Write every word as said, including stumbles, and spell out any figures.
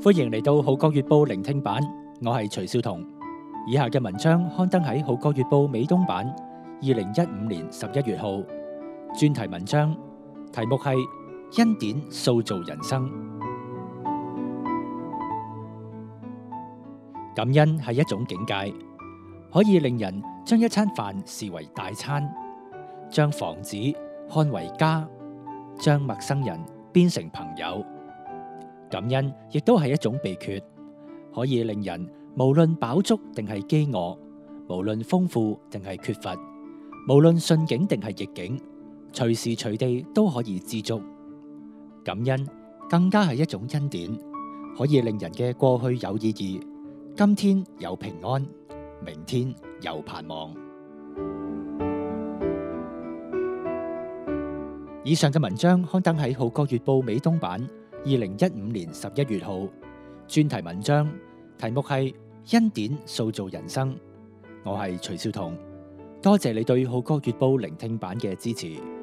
歡迎嚟到《號角月報》聆聽版，我係徐少彤。以下嘅文章刊登喺《號角月報》美東版，二零一五年十一月號。專題文章題目係恩典塑造人生。感恩係一種境界，可以令人將一餐飯視為大餐，將房子看為家，將陌生人變成朋友。感恩亦都係一種秘訣，可以令人無論飽足定係飢餓，無論豐富定係缺乏，無論順境定係逆境，隨時隨地都可以知足。感恩更加係一種恩典，可以令人嘅過去有意義，今天有平安，明天有盼望。以上嘅文章刊登喺《號角月報》美東版，二零一五年十一月號。專題文章題目係恩典塑造人生。我係徐少彤，多謝你對《號角月報》聆聽版嘅支持。